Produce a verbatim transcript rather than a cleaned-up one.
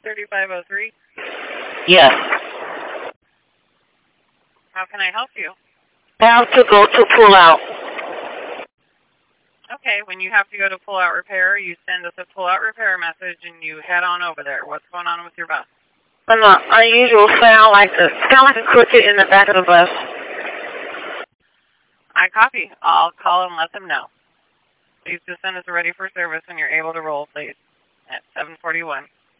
thirty-five oh three? Yes. How can I help you? I have to go to pull out. Okay, when you have to go to pull out repair, you send us a pull out repair message and you head on over there. What's going on with your bus? An unusual sound like a sound like a cricket in the back of the bus. I copy. I'll call and let them know. Please just send us a ready for service when you're able to roll, please, at seven forty-one.